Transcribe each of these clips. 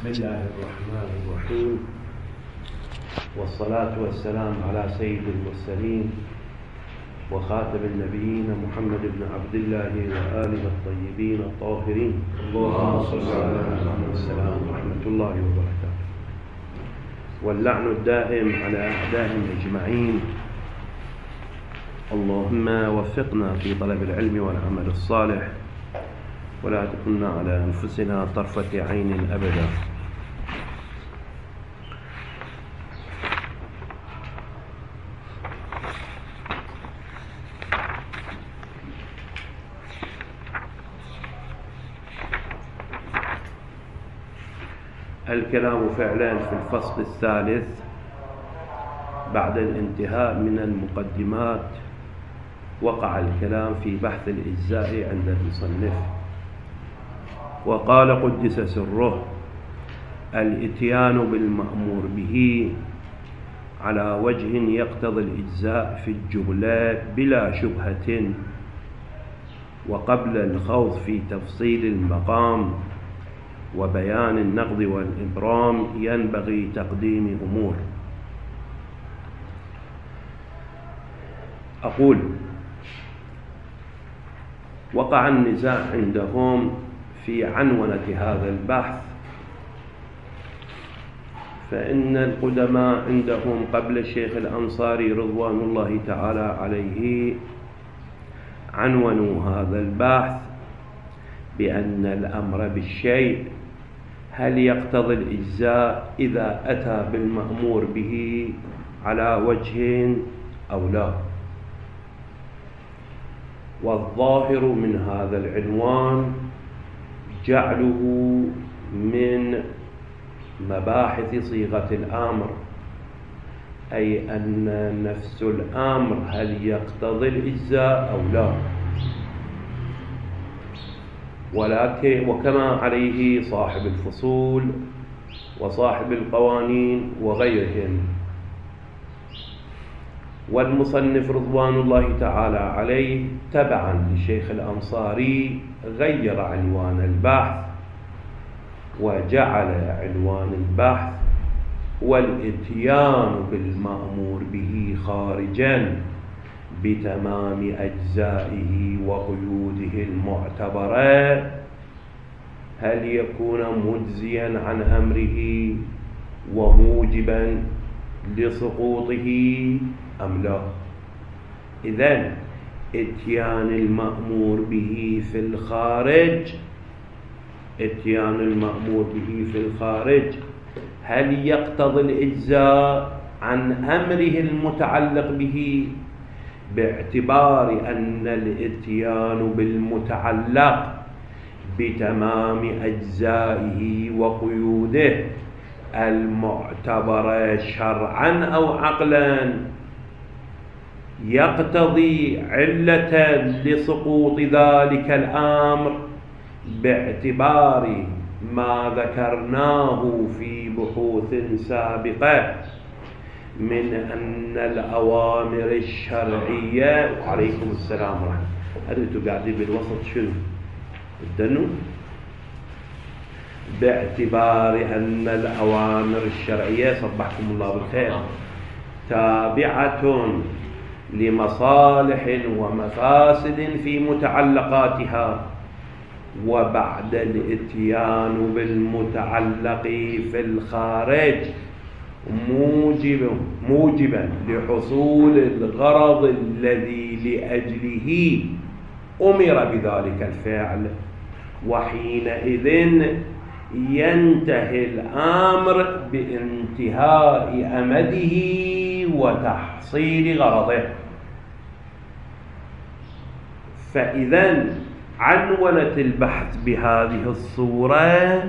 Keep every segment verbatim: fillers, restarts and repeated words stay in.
بسم الله الرحمن الرحيم، والصلاة والسلام على سيد المرسلين وخاتم النبيين محمد بن عبد الله وآله الطيبين الطاهرين. اللهم صل على محمد والسلام ورحمة الله وبركاته، واللعن الدائم على أعدائهم أجمعين. اللهم وفقنا في طلب العلم والعمل الصالح، ولا تكلنا على أنفسنا طرفة عين أبدا. الكلام فعلا في الفصل الثالث بعد الانتهاء من المقدمات. وقع الكلام في بحث الإجزاء عند المصنف، وقال قدس سره: الإتيان بالمأمور به على وجه يقتضي الإجزاء في الجملة بلا شبهة، وقبل الخوض في تفصيل المقام وبيان النقض والإبرام ينبغي تقديم أمور. أقول: وقع النزاع عندهم في عنونة هذا البحث، فإن القدماء عندهم قبل الشيخ الأنصاري رضوان الله تعالى عليه عنونوا هذا البحث بأن الأمر بالشيء هل يقتضي الإجزاء إذا أتى بالمأمور به على وجه أو لا. والظاهر من هذا العنوان جعله من مباحث صيغة الأمر، أي أن نفس الأمر هل يقتضي الإجزاء أو لا. ولكن وكما عليه صاحب الفصول وصاحب القوانين وغيرهم. والمصنف رضوان الله تعالى عليه تبعا للشيخ الأنصاري غير عنوان البحث، وجعل عنوان البحث والإتيان بالمأمور به خارجا بتمام أجزائه وقيوده المعتبرة، هل يكون مجزيا عن أمره وموجبا لسقوطه أم لا. إذن إتيان المأمور به في الخارج إتيان المأمور به في الخارج هل يقتضي الإجزاء عن أمره المتعلق به، باعتبار أن الإتيان بالمتعلق بتمام أجزائه وقيوده المعتبرة شرعا أو عقلا يقتضي علة لسقوط ذلك الأمر، باعتبار ما ذكرناه في بحوث سابقة من أن الأوامر الشرعية. وعليكم السلام ورحمة الله. أنتوا قاعدين بالوسط شنو الدنو؟ باعتبار أن الأوامر الشرعية صبحكم الله بالخير تابعة لمصالح ومفاسد في متعلقاتها، وبعد الإتيان بالمتعلق في الخارج موجب موجبا لحصول الغرض الذي لأجله أمر بذلك الفعل، وحينئذ ينتهي الأمر بانتهاء أمده وتحصيل غرضه. فإذا عنونت البحث بهذه الصورة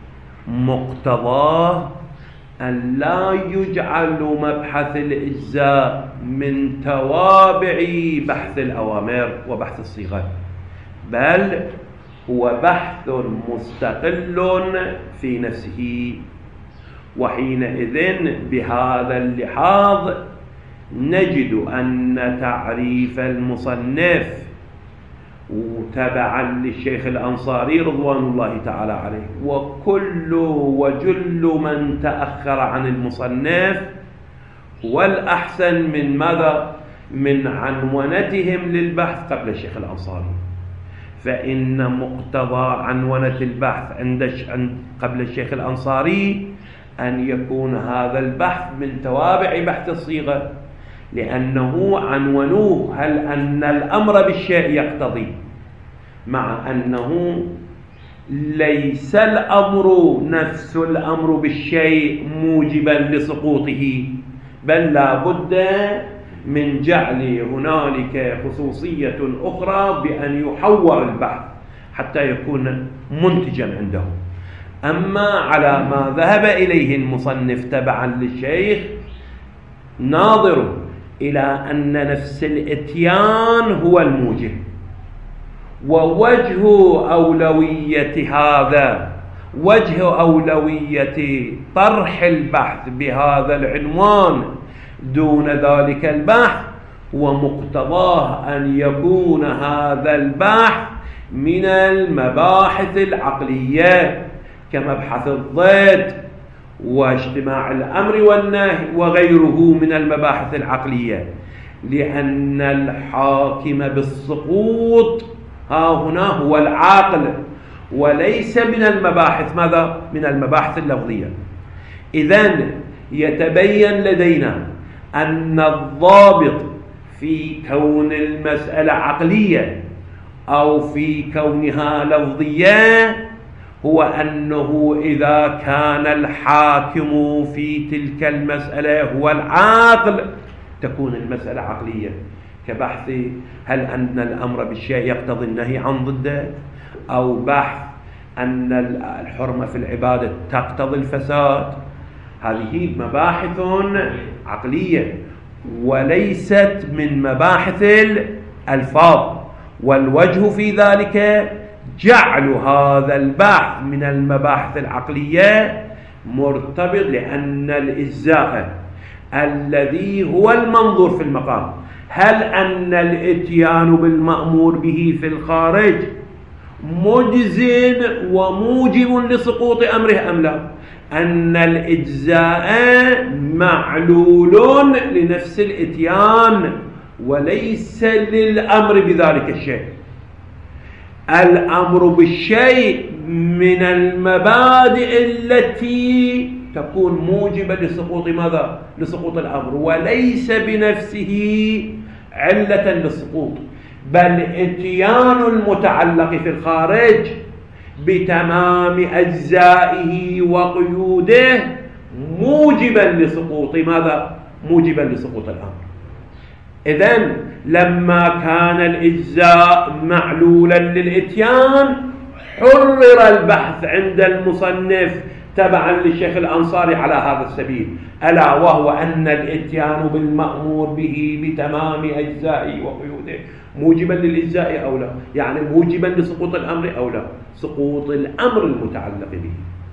مقتضاه أن لا يجعل مبحث الإجزاء من توابع بحث الأوامر وبحث الصيغة، بل هو بحث مستقل في نفسه. وحينئذ بهذا اللحاظ نجد أن تعريف المصنف وتبعا للشيخ الأنصاري رضوان الله تعالى عليه. وكل وجل من تأخر عن المصنف والأحسن من ماذا؟ من عنونتهم للبحث قبل الشيخ الأنصاري، فإن مقتضى عنونة البحث عند قبل الشيخ الأنصاري أن يكون هذا البحث من توابع بحث الصيغة، لأنه عنونوه هل أن الأمر بالشيء يقتضي، مع أنه ليس الأمر نفس الأمر بالشيء موجبا لسقوطه، بل لا بد من جعل هنالك خصوصية أخرى بأن يحور البحث حتى يكون منتجا عنده. أما على ما ذهب إليه المصنف تبعا للشيخ ناظر إلى أن نفس الإتيان هو الموجب، ووجه أولوية هذا وجه أولوية طرح البحث بهذا العنوان دون ذلك البحث ومقتضاه أن يكون هذا البحث من المباحث العقلية كمبحث الضد واجتماع الأمر والنهي وغيره من المباحث العقلية، لأن الحاكم بالسقوط ها هنا هو العاقل وليس من المباحث ماذا؟ من المباحث اللفظية. إذن يتبين لدينا أن الضابط في كون المسألة عقلية أو في كونها لفظية هو أنه إذا كان الحاكم في تلك المسألة هو العاقل تكون المسألة عقلية، كبحث هل أن الأمر بالشيء يقتضي النهي عن ضده، أو بحث أن الحرمة في العبادة تقتضي الفساد. هذه مباحث عقلية وليست من مباحث الألفاظ، والوجه في ذلك جعل هذا البحث من المباحث العقلية مرتبط، لأن الإجزاء الذي هو المنظور في المقام هل أن الإتيان بالمأمور به في الخارج مجز وموجب لسقوط أمره أم لا، أن الإجزاء معلول لنفس الإتيان وليس للأمر بذلك الشيء. الأمر بالشيء من المبادئ التي تكون موجبة لسقوط ماذا؟ لسقوط الأمر، وليس بنفسه علة للسقوط، بل إتيان المتعلق في الخارج بتمام أجزائه وقيوده موجبا لسقوط ماذا؟ موجبا لسقوط الأمر. إذن لما كان الإجزاء معلولا للإتيان حرر البحث عند المصنف تبعا للشيخ الأنصاري على هذا السبيل، ألا وهو أن الإتيان بالمأمور به بتمام أجزائه وقيوده موجبا للإجزاء أو لا، يعني موجبا لسقوط الأمر أو لا، سقوط الأمر المتعلق به.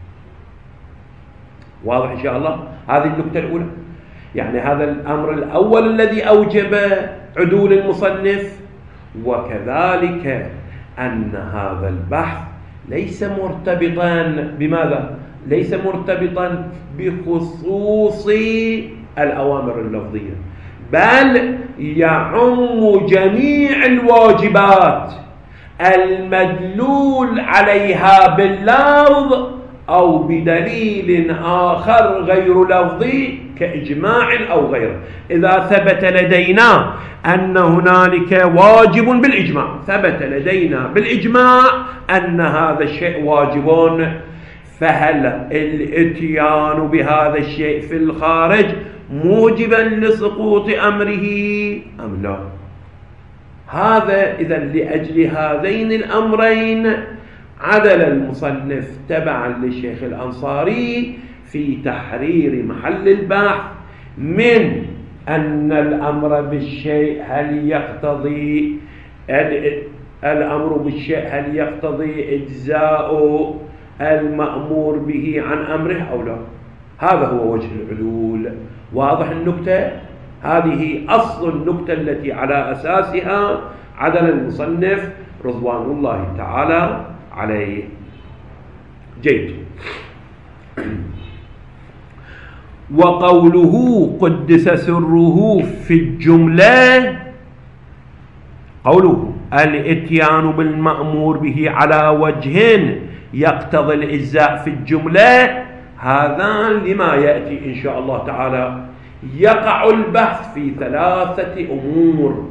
واضح إن شاء الله؟ هذه النقطة الأولى، يعني هذا الأمر الأول الذي أوجب عدول المصنف، وكذلك أن هذا البحث ليس مرتبطا بماذا؟ ليس مرتبطا بخصوص الأوامر اللفظية، بل يعم جميع الواجبات المدلول عليها باللفظ أو بدليل آخر غير لفظي كإجماع أو غيره. إذا ثبت لدينا أن هنالك واجب بالإجماع، ثبت لدينا بالإجماع أن هذا الشيء واجب، فهل الإتيان بهذا الشيء في الخارج موجبا لسقوط أمره أم لا؟ هذا إذن لأجل هذين الأمرين عدل المصنف تبعا للشيخ الأنصاري في تحرير محل البحث من أن الأمر بالشيء هل يقتضي الأمر بالشيء هل يقتضي إجزاء المأمور به عن أمره أو لا. هذا هو وجه العدول. واضح النكتة؟ هذه أصل النكتة التي على أساسها عدل المصنف رضوان الله تعالى عليه. جيد. وقوله قدس سره في الجملة، قوله الاتيان بالمأمور به على وجه يقتضي الإجزاء في الجملة، هذا لما يأتي إن شاء الله تعالى. يقع البحث في ثلاثة أمور: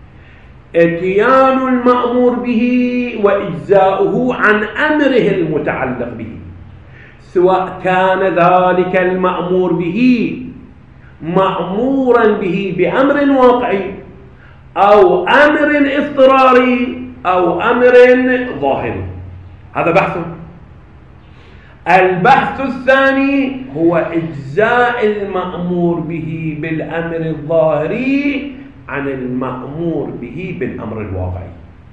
اتيان المأمور به وإجزاؤه عن أمره المتعلق به، سواء كان ذلك المأمور به مأمورا به بأمر واقعي أو أمر اضطراري أو أمر ظاهري. هذا بحث. البحث الثاني هو إجزاء المأمور به بالأمر الظاهري عن المأمور به بالأمر الواقعي.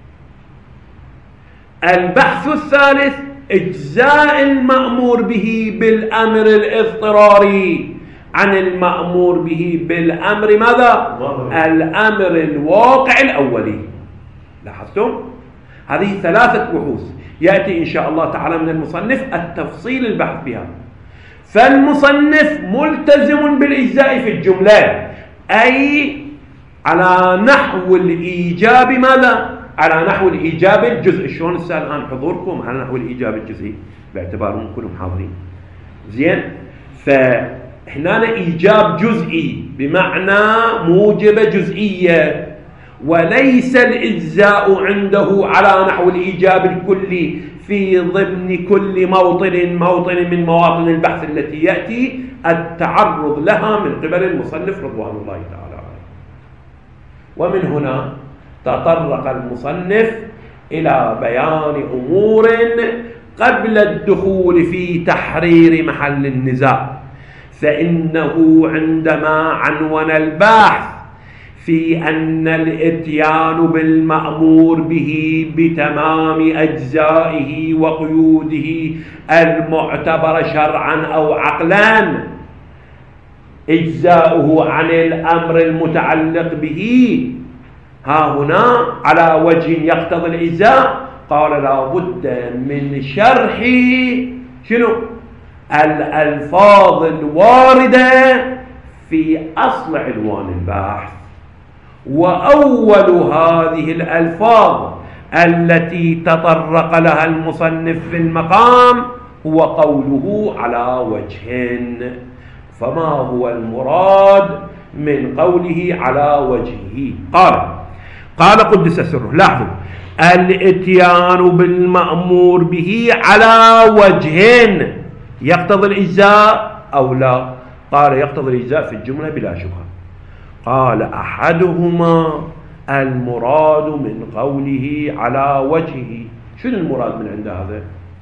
البحث الثالث إجزاء المأمور به بالأمر الاضطراري عن المأمور به بالأمر ماذا؟ الأمر الواقع الأولي. لاحظتم؟ هذه ثلاثة بحوث يأتي إن شاء الله تعالى من المصنف التفصيل البحث بها. فالمصنف ملتزم بالإجزاء في الجملة، أي على نحو الإيجاب ماذا؟ على نحو الإيجاب الجزئي. شلون السؤال الآن حضوركم على نحو الإيجاب الجزئي باعتبارهم كلهم حاضرين؟ زين. فهنا إيجاب جزئي بمعنى موجبة جزئية، وليس الإجزاء عنده على نحو الإيجاب الكلي في ضمن كل موطن موطن من مواطن البحث التي يأتي التعرض لها من قبل المصنف رضوان الله تعالى عليه. ومن هنا تطرق المصنف إلى بيان أمور قبل الدخول في تحرير محل النزاع. فإنه عندما عنون البحث في أن الإتيان بالمأمور به بتمام أجزائه وقيوده المعتبر شرعا أو عقلا إجزاؤه عن الأمر المتعلق به ها هنا على وجه يقتضي الإجزاء، قال لا بد من شرح شنو؟ الألفاظ الواردة في أصل عنوان البحث. وأول هذه الألفاظ التي تطرق لها المصنف في المقام هو قوله على وجه. فما هو المراد من قوله على وجهه؟ قال قال قدس سره. لاحظوا، الاتيان بالمأمور به على وجه يقتضي الإجزاء أو لا؟ قال يقتضي الإجزاء في الجملة بلا شبهة. قال أحدهما المراد من قوله على وجهه. شنو المراد من عند هذا؟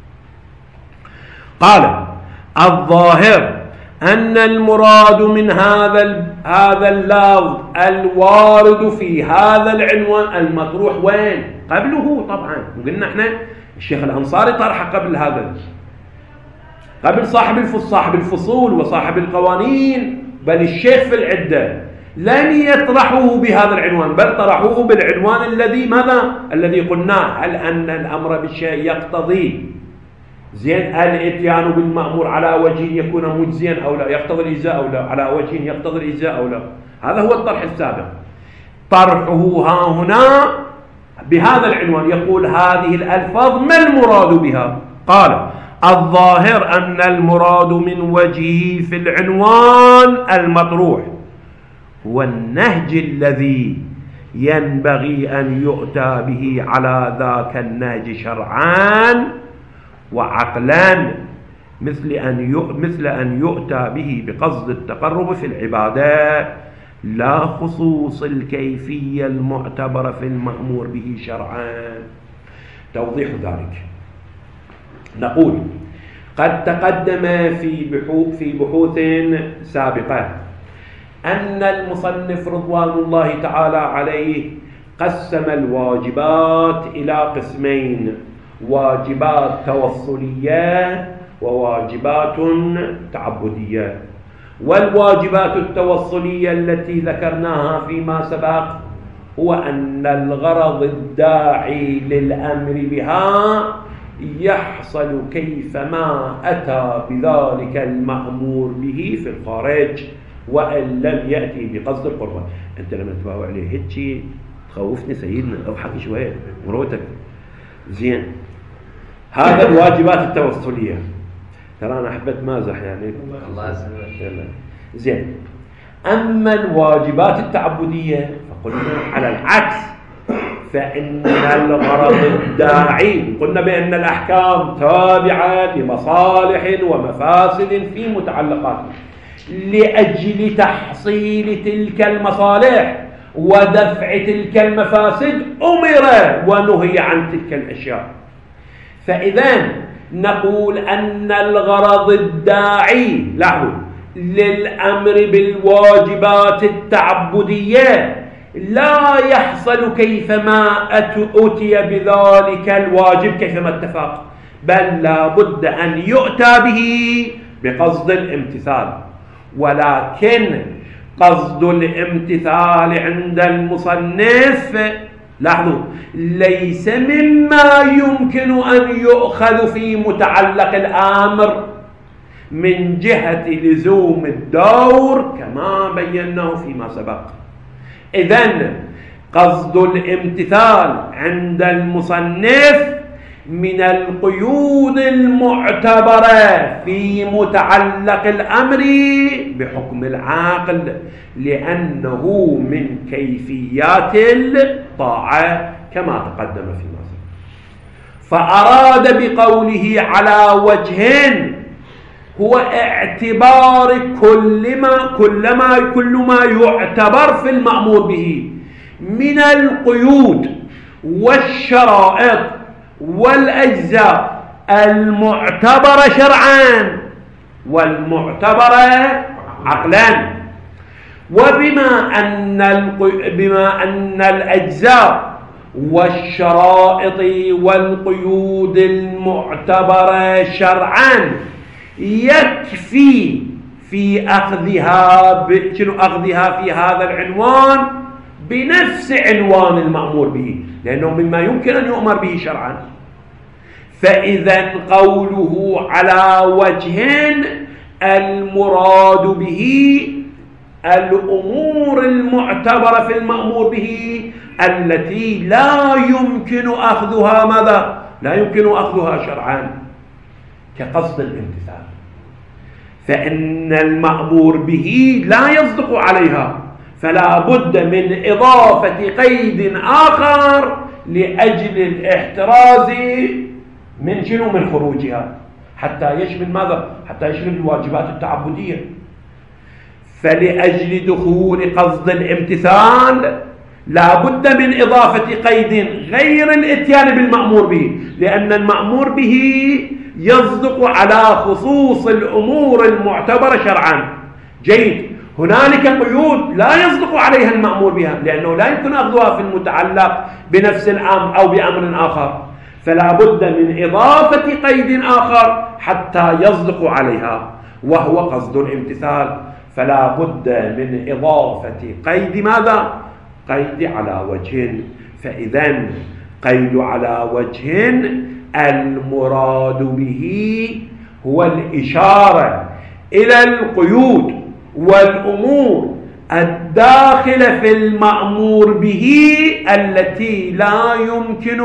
قال الظاهر أن المراد من هذا هذا اللفظ الوارد في هذا العنوان المطروح وين؟ قبله طبعا. وقلنا احنا الشيخ الأنصاري طرح قبل هذا، قبل صاحب صاحب الفصول وصاحب القوانين، بل الشيخ في العدة لم يطرحوه بهذا العنوان، بل طرحوه بالعنوان الذي ماذا؟ الذي قلناه، هل أن الأمر بالشيء يقتضي زين الاتيان بالمأمور على وجه يكون مجزيا أو لا، يقتضي الإجزاء أو لا، على وجه يقتضي الإجزاء أو لا. هذا هو الطرح السابق. طرحه ها هنا بهذا العنوان يقول هذه الألفاظ ما المراد بها؟ قال الظاهر أن المراد من وجهه في العنوان المطروح هو النهج الذي ينبغي أن يؤتى به على ذاك النهج شرعان وعقلا، مثل أن مثل أن يؤتى به بقصد التقرب في العبادة، لا خصوص الكيفية المعتبرة في المأمور به شرعا. توضيح ذلك، نقول قد تقدم في بحوث في بحوث سابقة أن المصنف رضوان الله تعالى عليه قسم الواجبات إلى قسمين: واجبات توصلية وواجبات تعبدية. والواجبات التوصلية التي ذكرناها فيما سبق هو أن الغرض الداعي للأمر بها يحصل كيفما أتى بذلك المأمور به في الخارج وإن لم يأتي بقصد القربة. أنت لما تباوع عليه هيك تخوفني سيدنا أو حكي شوية مروتك زين. هذا الواجبات التوصلية. ترى أنا حبيت مازح يعني الله يسلمك زين. أما الواجبات التعبدية فقلنا على العكس، فإن الغرض الداعي قلنا بأن الأحكام تابعة لمصالح ومفاسد في متعلقاتها، لأجل تحصيل تلك المصالح ودفع تلك المفاسد أمر ونهي عن تلك الأشياء. فإذا نقول أن الغرض الداعي له للأمر بالواجبات التعبدية لا يحصل كيفما أتي بذلك الواجب كيفما اتفق، بل لا بد أن يؤتى به بقصد الامتثال. ولكن قصد الامتثال عند المصنف لاحظوا ليس مما يمكن أن يؤخذ في متعلق الأمر من جهة لزوم الدور كما بيناه فيما سبق. إذن قصد الامتثال عند المصنف من القيود المعتبرة في متعلق الأمر بحكم العقل، لأنه من كيفيات الطاعة كما تقدم فيما سبق. فأراد بقوله على وجه هو اعتبار كل ما كل ما كل ما يعتبر في المأمور به من القيود والشرائط والأجزاء المعتبرة شرعا والمعتبرة عقلا. وبما أن بما أن الأجزاء والشرائط والقيود المعتبرة شرعا يكفي في أخذها شنو أخذها في هذا العنوان بنفس عنوان المأمور به، لأنه مما يمكن أن يؤمر به شرعا. فإذا قوله على وجه المراد به الأمور المعتبرة في المأمور به التي لا يمكن أخذها ماذا؟ لا يمكن أخذها شرعا كقصد الامتثال، فإن المأمور به لا يصدق عليها، فلا بد من إضافة قيد آخر لأجل الاحتراز من شنو؟ من خروجها، حتى يشمل ماذا؟ حتى يشمل الواجبات التعبدية. فلأجل دخول قصد الامتثال لا بد من إضافة قيد غير الاتيان بالمأمور به، لأن المأمور به يصدق على خصوص الأمور المعتبرة شرعا. جيد. هنالك قيود لا يصدق عليها المأمور بها، لأنه لا يمكن أخذها في المتعلق بنفس الأمر أو بأمر آخر، فلا بد من إضافة قيد آخر حتى يصدق عليها، وهو قصد الامتثال. فلا بد من إضافة قيد ماذا؟ قيد على وجه. فإذا قيد على وجه المراد به هو الإشارة إلى القيود والأمور الداخلة في المأمور به التي لا يمكن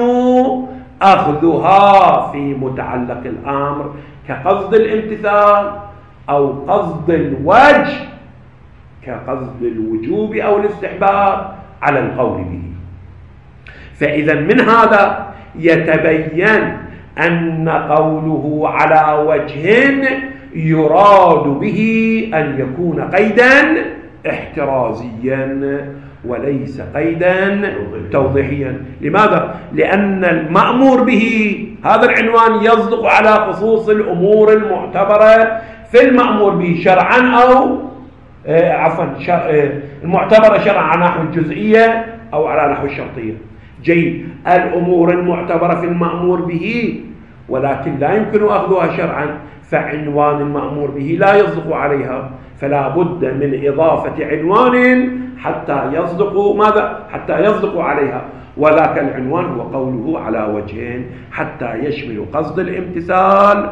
أخذها في متعلق الأمر كقصد الامتثال أو قصد الوجه كقصد الوجوب أو الاستحباب على القول به. فإذا من هذا يتبين أن قوله على وجه يراد به أن يكون قيدا احترازيا وليس قيدا توضيحيا. لماذا؟ لأن المأمور به هذا العنوان يصدق على خصوص الأمور المعتبرة في المأمور به شرعا أو آه عفوا آه المعتبرة شرعا على نحو الجزئية أو على نحو الشرطية. جيد. الأمور المعتبرة في المأمور به ولكن لا يمكن أخذها شرعا، فعنوان المأمور به لا يصدق عليها، فلا بد من إضافة عنوان حتى يصدق ماذا؟ حتى يصدق عليها. وذاك العنوان هو قوله على وجهين حتى يشمل قصد الامتثال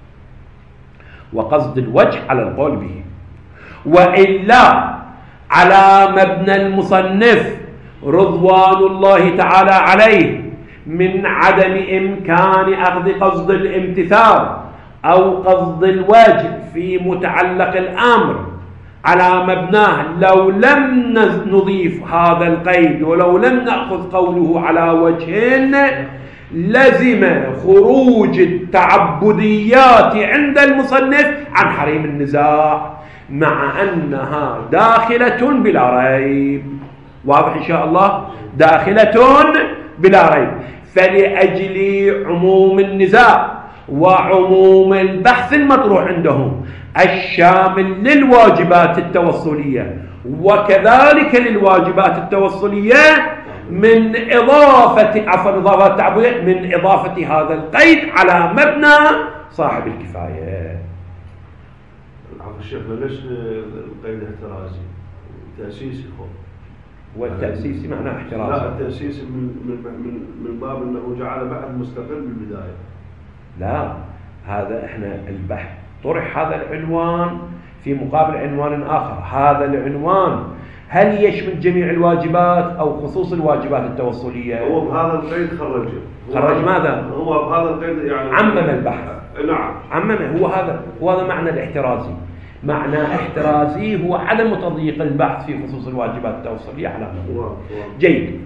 وقصد الوجه على القول به. وإلا على مبنى المصنف رضوان الله تعالى عليه من عدم إمكان أخذ قصد الامتثال أو قصد الوجه في متعلق الأمر على مبناه، لو لم نضيف هذا القيد ولو لم نأخذ قوله على وجهين لزم خروج التعبديات عند المصنف عن حريم النزاع، مع أنها داخلة بلا ريب. واضح إن شاء الله؟ داخلة بلا ريب. فلأجل عموم النزاع وعموم البحث المطروح عندهم الشامل للواجبات التوصلية وكذلك للواجبات التوصلية من إضافة عفوا إضافة التعبدية من إضافة هذا القيد على مبنى صاحب الكفاية. عفوا شيخنا ليش القيد احترازي؟ تأسيسي هو. والتأسيسي معناه احترازي. لا التأسيسي من من من باب أنه جعل بحث مستقل بالبداية. لا هذا احنا البحث طرح هذا العنوان في مقابل عنوان آخر. هذا العنوان هل يشمل جميع الواجبات أو خصوص الواجبات التوصلية؟ هو بهذا القيد خرجه. خرج ماذا؟ هو بهذا القيد يعني عمم البحث. نعم عممه. هو هذا هو هذا معنى الاحترازي. معنى احترازي هو عدم تضييق البحث في خصوص الواجبات التوصلية على مبنى. جيد.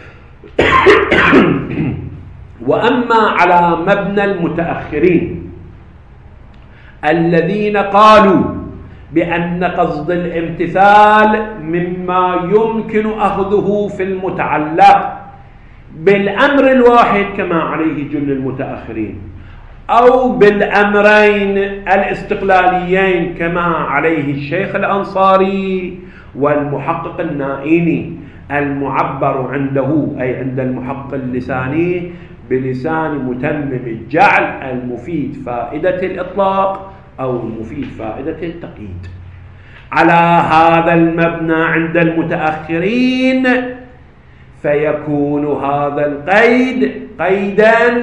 وأما على مبنى المتأخرين الذين قالوا بأن قصد الامتثال مما يمكن أخذه في المتعلق بالأمر الواحد كما عليه جل المتأخرين أو بالأمرين الاستقلاليين كما عليه الشيخ الأنصاري والمحقق النائيني المعبر عنده أي عند المحقق اللساني بلسان متمم الجعل المفيد فائدة الإطلاق أو المفيد فائدة التقييد. على هذا المبنى عند المتأخرين فيكون هذا القيد قيدا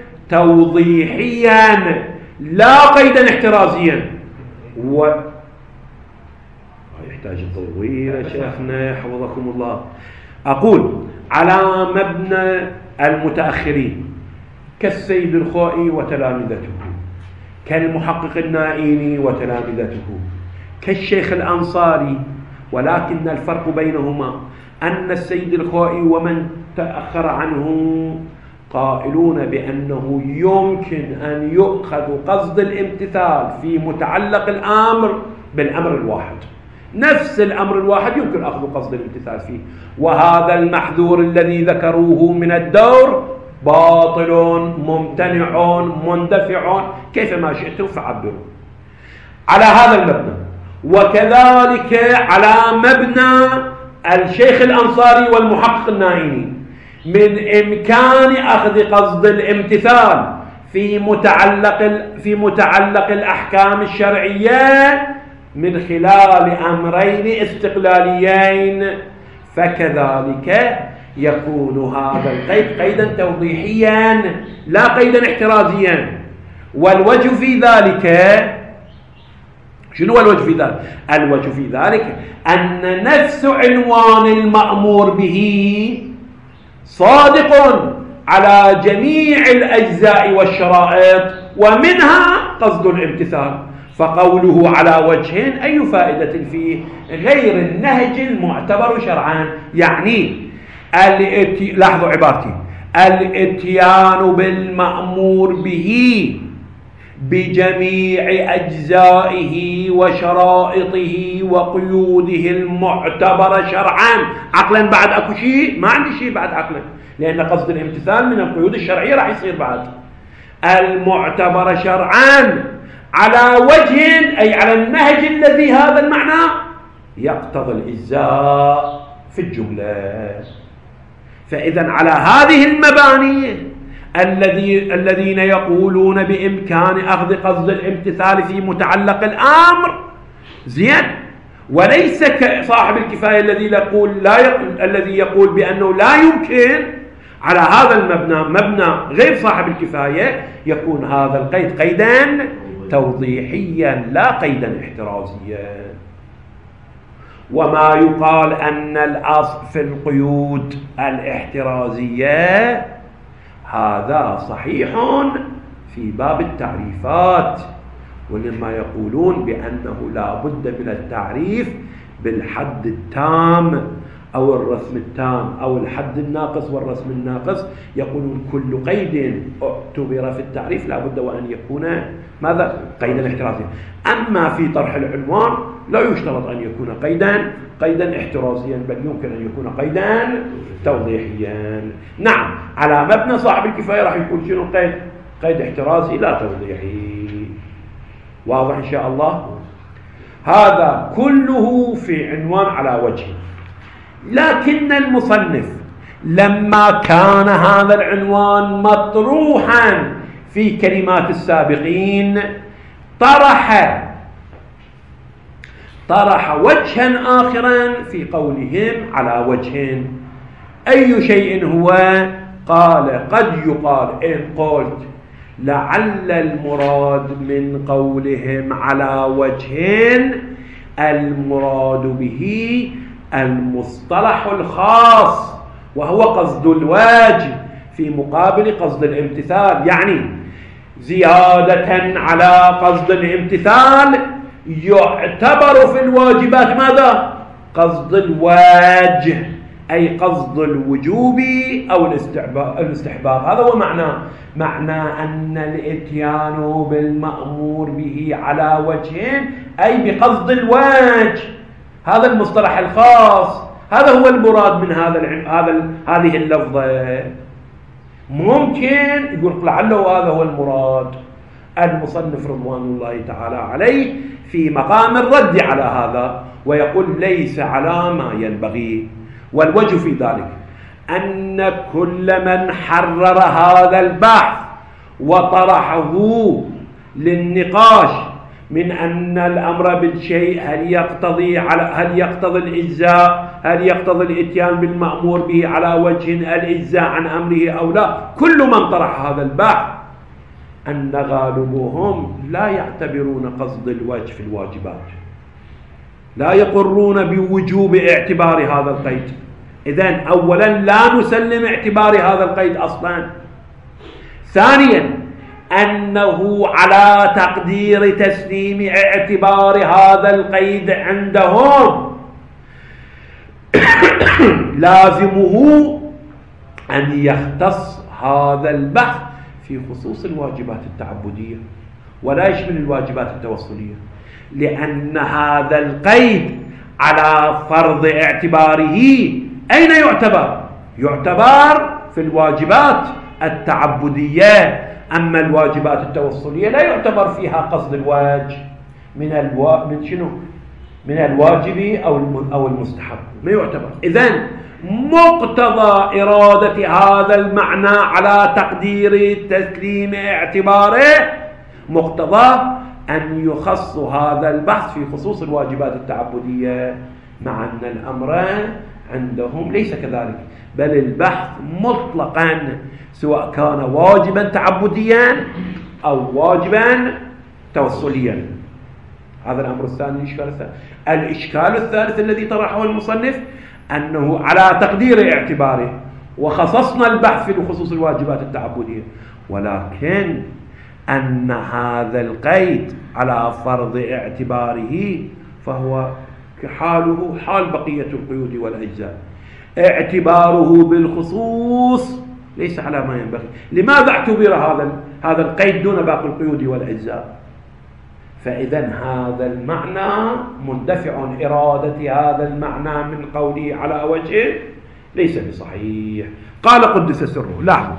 توضيحيا لا قيدا احترازيا. و يحتاج طويل يا شيخنا حفظكم الله. أقول على مبنى المتأخرين كالسيد الخوئي وتلامذته، كالمحقق النائيني وتلامذته، كالشيخ الأنصاري، ولكن الفرق بينهما أن السيد الخوئي ومن تأخر عنه قائلون بأنه يمكن أن يؤخذ قصد الامتثال في متعلق الأمر بالأمر الواحد، نفس الأمر الواحد يمكن أخذ قصد الامتثال فيه، وهذا المحذور الذي ذكروه من الدور باطل ممتنع مندفع كيفما شئتم فعبروا. على هذا المبنى وكذلك على مبنى الشيخ الأنصاري والمحقق النائيني من إمكان أخذ قصد الامتثال في متعلق في متعلق الأحكام الشرعية من خلال أمرين استقلاليين، فكذلك يكون هذا القيد قيدا توضيحيا لا قيدا احترازيا. والوجه في ذلك شنو هو الوجه في ذلك؟ الوجه في ذلك أن نفس عنوان المأمور به صادق على جميع الأجزاء والشرائط ومنها قصد الامتثال، فقوله على وجهين أي فائدة فيه غير النهج المعتبر شرعا. يعني الاتي... لاحظوا عبارتي الاتيان بالمأمور به بجميع أجزائه وشرائطه وقيوده المعتبرة شرعا. عقلا بعد أكو شيء؟ ما عندي شيء بعد عقلا، لأن قصد الامتثال من القيود الشرعية راح يصير بعد المعتبرة شرعا على وجه أي على النهج الذي هذا المعنى يقتضي الإجزاء في الجملة. فإذا على هذه المباني الذي الذين يقولون بإمكان أخذ قصد الامتثال في متعلق الأمر زين، وليس صاحب الكفاية الذي يقول لا يقول الذي يقول بأنه لا يمكن. على هذا المبنى مبنى غير صاحب الكفاية يكون هذا القيد قيدا توضيحيا لا قيدا احترازيا. وما يقال أن الأصل في القيود الاحترازية هذا صحيح في باب التعريفات، ولما يقولون بأنه لا بد من التعريف بالحد التام أو الرسم التام أو الحد الناقص والرسم الناقص، يقولون كل قيد اعتبر في التعريف لا بد وأن يكون ماذا؟ قيدا احترازيا. أما في طرح العنوان لا يشترط أن يكون قيدا قيدا احترازيا، بل يمكن أن يكون قيدا توضيحيا. نعم، على مبنى صاحب الكفاية راح يكون شنو القيد؟ قيد احترازي لا توضيحي. واضح إن شاء الله؟ هذا كله في عنوان على وجه. لكن المصنف لما كان هذا العنوان مطروحا في كلمات السابقين طرح طرح وجها آخرا في قولهم على وجه. أي شيء هو؟ قال قد يقال إن قلت لعل المراد من قولهم على وجه المراد به المصطلح الخاص وهو قصد الواجب في مقابل قصد الامتثال، يعني زيادة على قصد الامتثال يعتبر في الواجبات ماذا؟ قصد الواجب، أي قصد الوجوب أو الاستحباب. هذا هو معنى معنى أن الإتيان بالمأمور به على وجه أي بقصد الواجب، هذا المصطلح الخاص، هذا هو المراد من هذا هذا هذه اللفظة. ممكن يقول لعله هذا هو المراد. المصنف رضوان الله تعالى عليه في مقام الرد على هذا ويقول ليس على ما ينبغي. والوجه في ذلك أن كل من حرر هذا البحث وطرحه للنقاش من أن الأمر بالشيء هل يقتضي على هل يقتضي الإجزاء، هل يقتضي الإتيان بالمأمور به على وجه الإجزاء عن أمره أو لا، كل من طرح هذا البحث أن غالبهم لا يعتبرون قصد الوجه في الواجبات، لا يقرون بوجوب اعتبار هذا القيد. إذن أولا لا نسلم اعتبار هذا القيد أصلا. ثانيا أنه على تقدير تسليم اعتبار هذا القيد عندهم لازمه أن يختص هذا البحث في خصوص الواجبات التعبدية ولا يشمل الواجبات التوصلية، لأن هذا القيد على فرض اعتباره أين يعتبر؟ يعتبر في الواجبات التعبدية. أما الواجبات التوصلية لا يعتبر فيها قصد الواجب من الوا... من شنو؟ من الواجب أو أو المستحب، ما يعتبر. إذن مقتضى إرادة هذا المعنى على تقدير تسليم اعتباره مقتضى أن يخص هذا البحث في خصوص الواجبات التعبدية، مع أن الأمر عندهم ليس كذلك، بل البحث مطلقا سواء كان واجبا تعبديا أو واجبا توصليا. هذا الأمر الثاني. الإشكال الثالث الإشكال الثالث الذي طرحه المصنف أنه على تقدير اعتباره وخصصنا البحث في خصوص الواجبات التعبدية، ولكن أن هذا القيد على فرض اعتباره فهو حاله حال بقية القيود والأجزاء، اعتباره بالخصوص ليس على ما ينبغي. لماذا اعتبر هذا هذا القيد دون باقي القيود والأجزاء؟ فإذا هذا المعنى مندفع، إرادة هذا المعنى من قوله على وجه ليس بصحيح. قال قدس سره. لاحظوا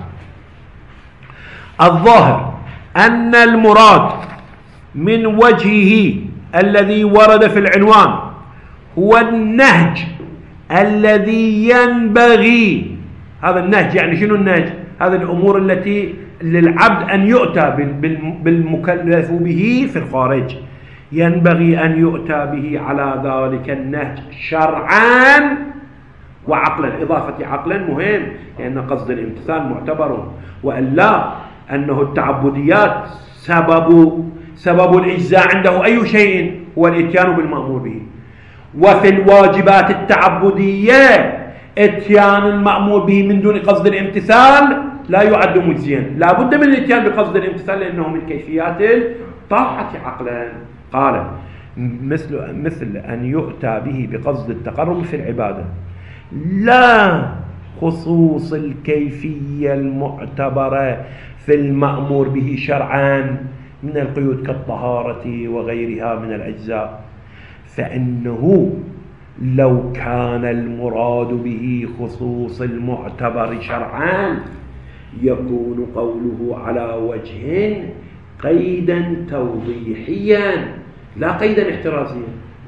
الظاهر أن المراد من وجهه الذي ورد في العنوان هو النهج الذي ينبغي. هذا النهج يعني شنو النهج؟ هذه الأمور التي للعبد أن يؤتى بالمكلف به في الخارج، ينبغي أن يؤتى به على ذلك النهج شرعا وعقلا. إضافة عقلا مهم، لأن قصد الامتثال معتبر، وإلا أنه التعبديات سبب سبب الإجزاء عنده أي شيء هو الإتيان بالمأمور به. وفي الواجبات التعبدية إتيان المأمور به من دون قصد الامتثال لا يعد مجزيا، لا بد من الإتيان بقصد الامتثال، لأنه من كيفيات الطاعة عقلا. قال مثل مثل أن يؤتى به بقصد التقرب في العبادة، لا خصوص الكيفية المعتبرة في المأمور به شرعا من القيود كالطهارة وغيرها من الأجزاء، فإنه لو كان المراد به خصوص المعتبر شرعا يكون قوله على وجه قيدا توضيحيا لا قيدا احترازيا.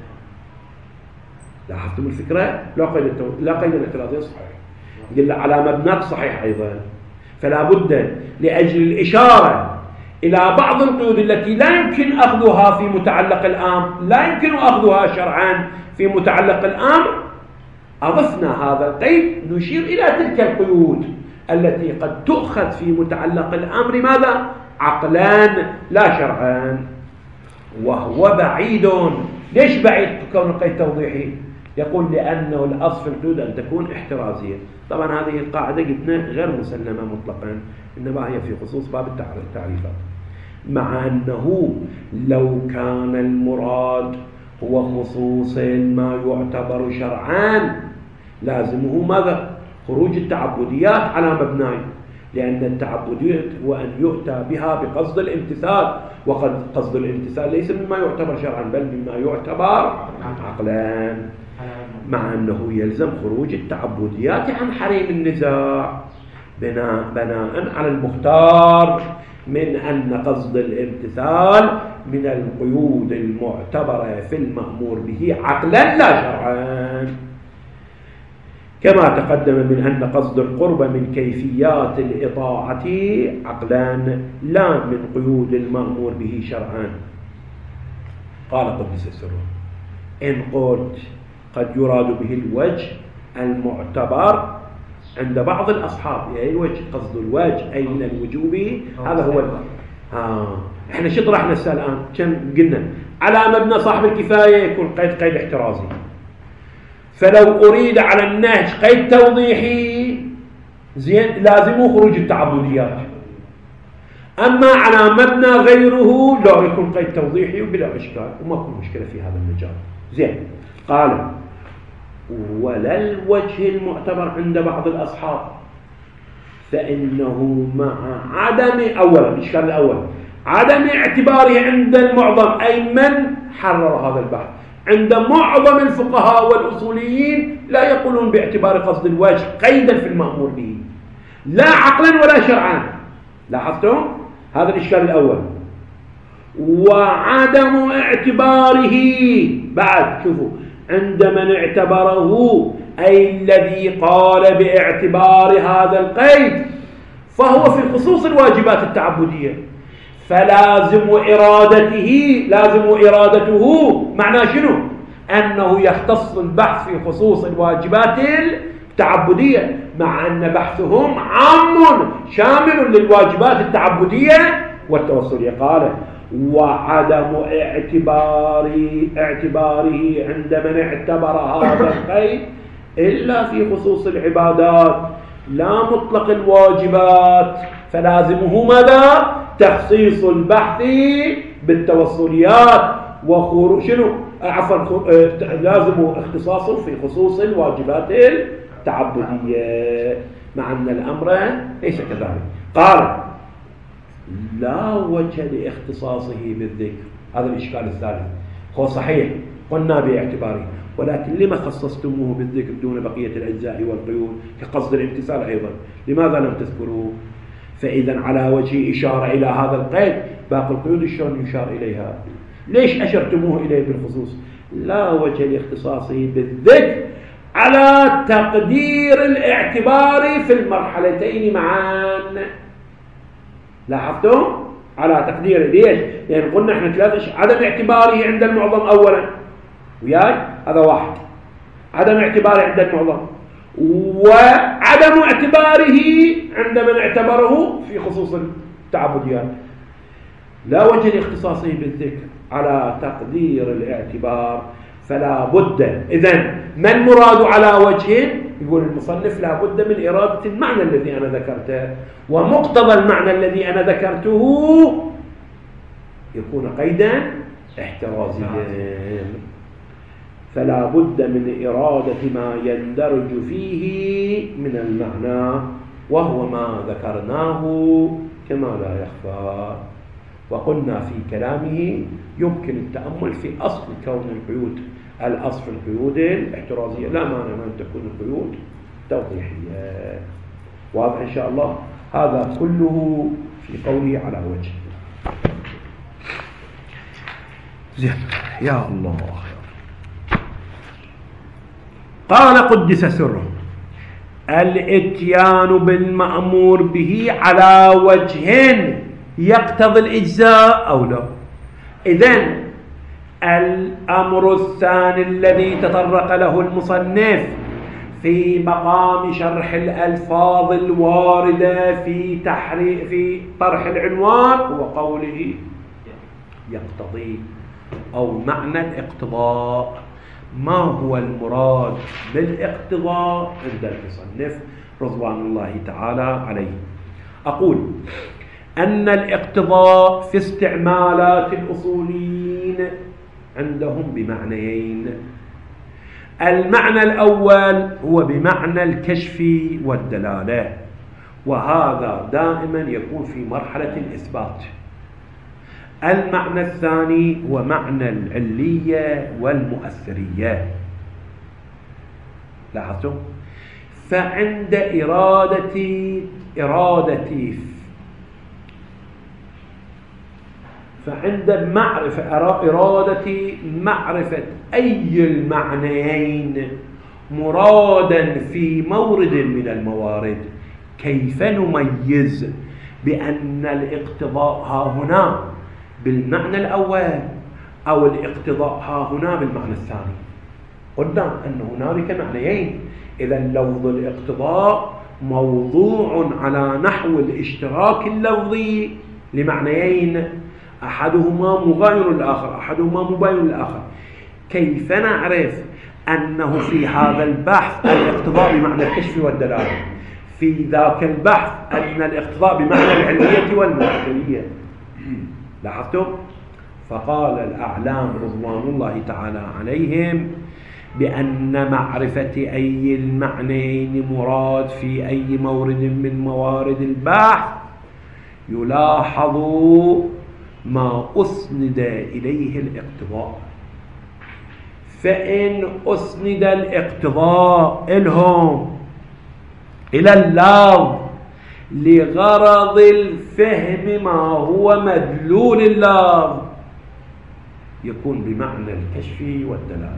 لاحظتم الفكرة؟ لا قيدا لا قيدا احترازيا صحيح، يقول على مبنى صحيح أيضا. فلا بد لأجل الإشارة إلى بعض القيود التي لا يمكن أخذها في متعلق الأمر، لا يمكن أخذها شرعا في متعلق الأمر، أضفنا هذا القيد نشير إلى تلك القيود التي قد تؤخذ في متعلق الأمر ماذا؟ عقلا لا شرعا، وهو بعيد. ليش بعيد تكون القيد توضيحي؟ يقول لأنه الأصل في القيود أن تكون احترازية. طبعا هذه القاعدة قلنا غير مسلمة مطلقا، إنما هي في خصوص باب التعريفات، مع أنه لو كان المراد هو خصوص ما يعتبر شرعا لازمه ماذا؟ خروج التعبديات على مبناه، لأن التعبديات هو أن يؤتى بها بقصد الامتثال، وقد قصد الامتثال ليس مما يعتبر شرعا بل مما يعتبر عقلا، مع أنه يلزم خروج التعبديات عن حريم النزاع بناء, بناء على المختار من أن قصد الامتثال من القيود المعتبرة في المأمور به عقلا لا شرعا، كما تقدم من أن قصد القرب من كيفيات الإطاعة عقلا لا من قيود المأمور به شرعا. قال قدس سره: إن قلت قد يراد به الوجه المعتبر عند بعض الأصحاب، أي الوجه قصد الوجه أي من الوجوب، هذا هو آه. احنا شو طرحنا السؤال الآن؟ كم قلنا على مبنى صاحب الكفاية يكون قيد قيد احترازي، فلو أريد على النهج قيد توضيحي زين لازمه خروج التعبديات، أما على مبنى غيره لا يكون قيد توضيحي وبلا إشكال وما يكون مشكلة في هذا المجال. زين. قال: ولا الوجه المعتبر عند بعض الأصحاب، فإنه مع عدم أولا الإشكال الأول عدم اعتباره عند المعظم، أي من حرر هذا البحث، عند معظم الفقهاء والأصوليين لا يقولون باعتبار قصد الوجه قيدا في المأمور به لا عقلا ولا شرعا. لاحظتم؟ هذا الإشكال الأول. وعدم اعتباره بعد شوفوا عند من اعتبره، أي الذي قال باعتبار هذا القيد، فهو في خصوص الواجبات التعبدية، فلازم إرادته لازم إرادته معناه شنو؟ أنه يختص البحث في خصوص الواجبات التعبدية، مع أن بحثهم عام شامل للواجبات التعبدية والتوسلية. قال: وعدم اعتبار اعتباره عند من اعتبر هذا القيد إلا في خصوص العبادات لا مطلق الواجبات، فلازمه ماذا؟ تخصيص البحث بالتوسليات وخروج شنو؟ عفوا لازم اختصاصه في خصوص الواجبات التعبدية، مع أن الأمر ليس كذلك. قال: لا وجه لاختصاصه بالذكر. هذا الإشكال الثالث. هو صحيح قلنا باعتباره، ولكن لما خصصتموه بالذكر دون بقية الأجزاء والقيود كقصد الامتثال أيضا؟ لماذا لم تذكروه؟ فإذا على وجه إشارة إلى هذا القيد باقي القيود شلون يشار إليها؟ ليش أشرتموه إليه بالخصوص؟ لا وجه لاختصاصه بالذكر على تقدير الاعتبار في المرحلتين معا. المثنى. لاحظتم؟ على تقدير ليش؟ لأن قلنا احنا ثلاثة عدم اعتباره عند المعظم أولا، وياي هذا واحد، عدم اعتباره عند المعظم، وعدم اعتباره عند من اعتبره في خصوص التعبديات. لا وجه لاختصاصه بالذكر على تقدير الاعتبار، فلا بد. إذن ما المراد على وجه؟ يقول المصنف لا بد من إرادة المعنى الذي أنا ذكرته، ومقتضى المعنى الذي أنا ذكرته يكون قيدا احترازيا. فلا بد من إرادة ما يندرج فيه من المعنى، وهو ما ذكرناه كما لا يخفى. وقلنا في كلامه يمكن التأمل في أصل كون القيود، الأصل في القيود الاحترازية، لا مانع من تكون القيود توضيحية. واضح إن شاء الله؟ هذا كله في قوله على وجه. زين يا الله. قال قدس سره: الاتيان بالمأمور به على وجه يقتضي الإجزاء أو لا. إذن الأمر الثاني الذي تطرق له المصنف في مقام شرح الألفاظ الواردة في تحريف في طرح العنوان هو قوله يقتضي أو معنى الاقتضاء. ما هو المراد بالاقتضاء عند المصنف رضوان الله تعالى عليه؟ أقول أن الاقتضاء في استعمالات الأصوليين عندهم بمعنيين. المعنى الأول هو بمعنى الكشف والدلالة، وهذا دائما يكون في مرحلة الإثبات. المعنى الثاني هو معنى العلية والمؤثرية. لاحظتم؟ فعند إرادة إرادة فعند معرفة إرادة معرفة أي المعنيين مرادا في مورد من الموارد، كيف نميز بأن الاقتضاء ها هنا بالمعنى الأول أو الاقتضاء ها هنا بالمعنى الثاني؟ قلنا أن هنالك معنيين. إذا لفظ الاقتضاء موضوع على نحو الاشتراك اللفظي لمعنيين، أحدهما مغاير الآخر، أحدهما مباين للآخر. كيف نعرف أنه في هذا البحث الاقتضاء بمعنى الكشف والدلالة، في ذاك البحث أن الاقتضاء بمعنى العلمية والمؤثرية؟ لاحظتم؟ فقال الأعلام رضوان الله تعالى عليهم بأن معرفة أي المعنيين مراد في أي مورد من موارد البحث يلاحظ ما أسند إليه الاقتضاء. فإن أسند الاقتضاء إلهم إلى اللفظ لغرض الفهم ما هو مدلول اللفظ يكون بمعنى الكشف والدلالة.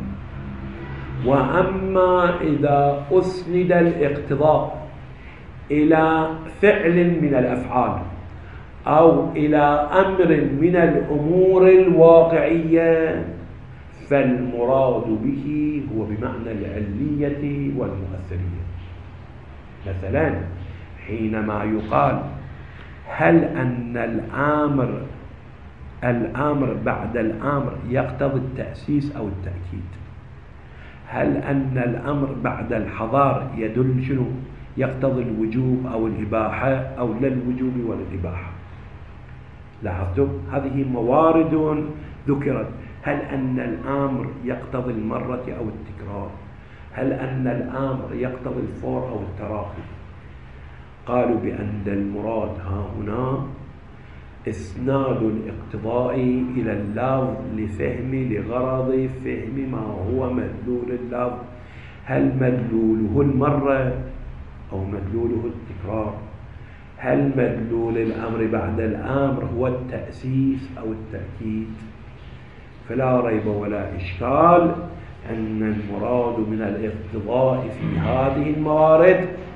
وأما إذا أسند الاقتضاء إلى فعل من الأفعال أو إلى أمر من الأمور الواقعية فالمراد به هو بمعنى العلية والمؤثرية. مثلا حينما يقال هل أن الأمر الأمر بعد الأمر يقتضي التأسيس أو التأكيد، هل أن الأمر بعد الحظر يدل شنو يقتضي الوجوب أو الإباحة أو لا الوجوب ولا الإباحة؟ لاحظتم؟ هذه موارد ذكرت. هل أن الأمر يقتضي المرة أو التكرار؟ هل أن الأمر يقتضي الفور أو التراخي؟ قالوا بأن المراد ها هنا إسناد الاقتضاء إلى اللفظ لفهم لغرض فهم ما هو مدلول اللفظ، هل مدلوله المرة أو مدلوله التكرار؟ هل مدلول الأمر بعد الأمر هو التأسيس أو التأكيد؟ فلا ريب ولا إشكال أن المراد من الاقتضاء في هذه الموارد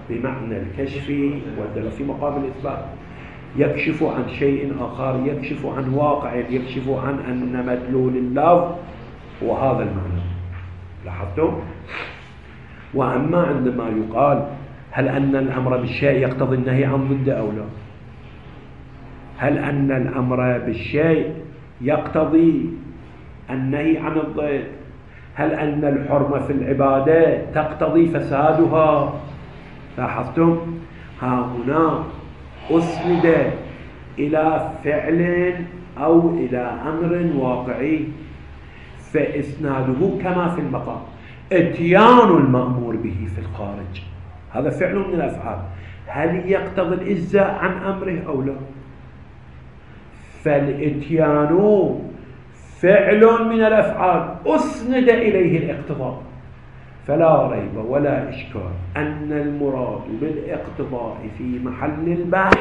بمعنى الكشف والدلالة في مقام الإثبات، يكشف عن شيء آخر، يكشف عن واقع، يكشف عن أن مدلول اللفظ هو هذا المعنى. لاحظتم؟ وأما عندما يقال هل أن الأمر بالشيء يقتضي النهي عن ضده أو لا؟ هل أن الأمر بالشيء يقتضي النهي عن الضد؟ هل أن الحرمة في العبادة تقتضي فسادها؟ لاحظتم؟ ها هنا أسند إلى فعل أو إلى أمر واقعي، فإسناده كما في المقام. اتيان المأمور به في الخارج هذا فعل من الأفعال، هل يقتضي الإجزاء عن أمره أو لا؟ فالاتيان فعل من الأفعال أسند إليه الاقتضاء، فلا ريب ولا إشكال أن المراد بالاقتضاء في محل البحث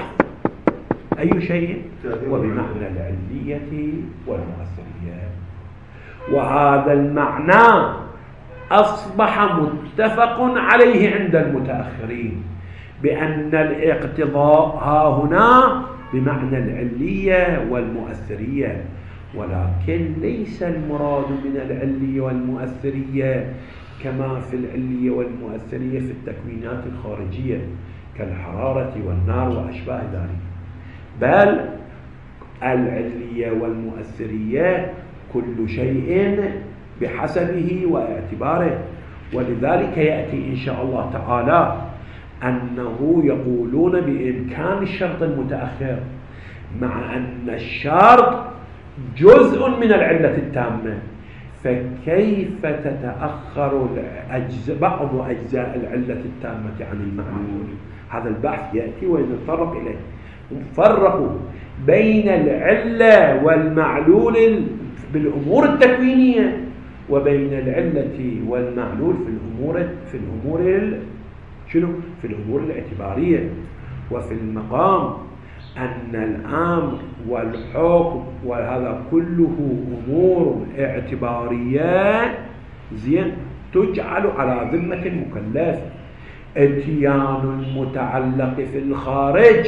أي شيء؟ وبمعنى العلية والمؤثرية. وهذا المعنى أصبح متفق عليه عند المتأخرين، بأن الاقتضاء ها هنا بمعنى العلية والمؤثرية، ولكن ليس المراد من العلية والمؤثرية كما في العلية والمؤثرية في التكوينات الخارجية كالحرارة والنار وأشباه ذلك، بل العلية والمؤثرية كل شيء بحسبه واعتباره. ولذلك يأتي إن شاء الله تعالى أنه يقولون بإمكان الشرط المتأخر، مع أن الشرط جزء من العلة التامة، فكيف تتأخر بعض أجزاء العلة التامة عن المعلول؟ هذا البحث يأتي ونتطرق إليه. نفرق بين العلة والمعلول بالأمور التكوينية وبين العلة والمعلول في الأمور في الأمور شنو؟ في الأمور الاعتبارية. وفي المقام أن الأمر والحكم وهذا كله أمور اعتبارية زين تجعل على ذمة المكلف. اتيان المتعلق في الخارج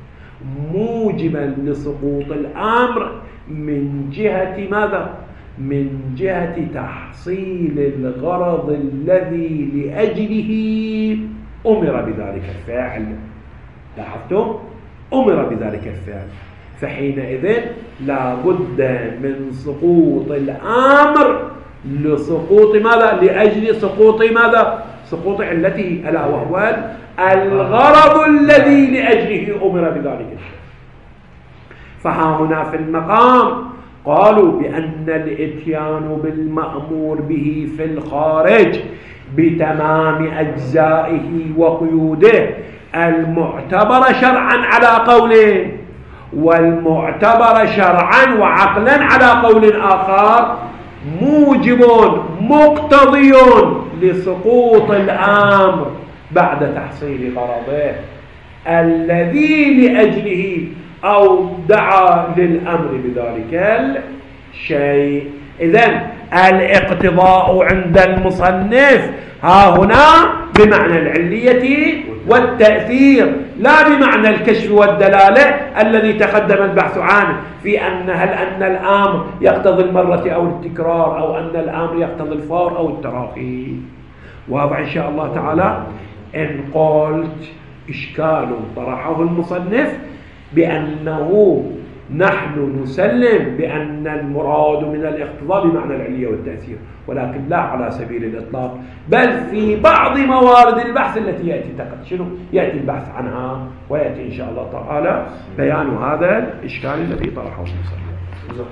موجبا لسقوط الأمر من جهة ماذا؟ من جهة تحصيل الغرض الذي لأجله أمر بذلك الفعل. لاحظتم؟ أمر بذلك الفعل، فحينئذ لا بد من سقوط الأمر لسقوط ماذا؟ لأجل سقوط ماذا؟ سقوط علته، ألا وهو الغرض الذي لأجله أمر بذلك الشيء. فها هنا في المقام قالوا بأن الاتيان بالمأمور به في الخارج بتمام أجزائه وقيوده المعتبر شرعا على قولين، والمعتبر شرعا وعقلا على قول آخر، موجب مقتضي لسقوط الأمر بعد تحصيل غرضه الذي لأجله أو دعا للأمر بذلك الشيء. إذن الاقتضاء عند المصنف ها هنا بمعنى العلية والتأثير، لا بمعنى الكشف والدلالة الذي تقدم البحث عنه في أن هل أن الأمر يقتضي المرة أو التكرار، أو أن الأمر يقتضي الفور أو التراخي. واضح إن شاء الله تعالى. إن قلت إشكال طرحه المصنف بأنه نحن نسلم بأن المراد من الاقتضاء بمعنى العلية والتأثير، ولكن لا على سبيل الإطلاق، بل في بعض موارد البحث التي يأتي تقد شنو يأتي البحث عنها، ويأتي إن شاء الله تعالى بيان هذا الإشكال الذي طرحه المصنف.